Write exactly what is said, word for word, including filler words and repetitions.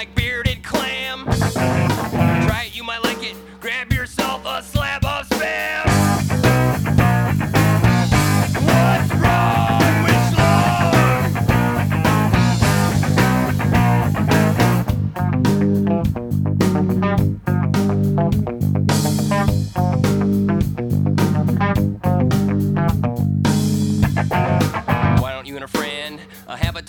like bearded clam. Try it, you might like it. Grab yourself a slab of spam. What's wrong with Why don't you and a friend uh, have a